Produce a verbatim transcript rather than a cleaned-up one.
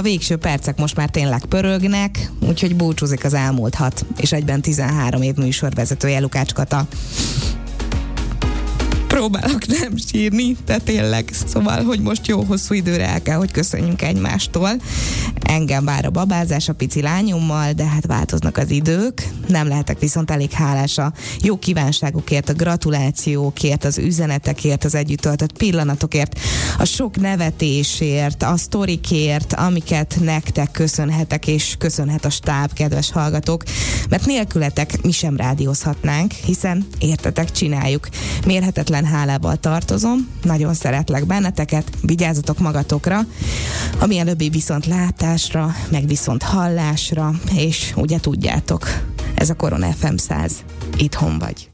a végső percek most már tényleg pörögnek, úgyhogy búcsúzik az elmúlt hat és egyben tizenhárom év műsorvezetője, Lukács Kata. Próbálok nem sírni, de tényleg, szóval, hogy most jó hosszú időre el kell, hogy köszönjünk egymástól. Engem vár a babázás a pici lányommal, de hát változnak az idők. Nem lehetek viszont elég hálás a jó kívánságokért, a gratulációkért, az üzenetekért, az együtt töltött pillanatokért, a sok nevetésért, a sztorikért, amiket nektek köszönhetek, és köszönhet a stáb, kedves hallgatók, mert nélkületek mi sem rádiózhatnánk, hiszen értetek, csináljuk. Mérhetetlen hálával tartozom, nagyon szeretlek benneteket, vigyázzatok magatokra, a mielőbbi viszont látásra, meg viszont hallásra, és ugye tudjátok, ez a Korona ef em száz, itthon vagy.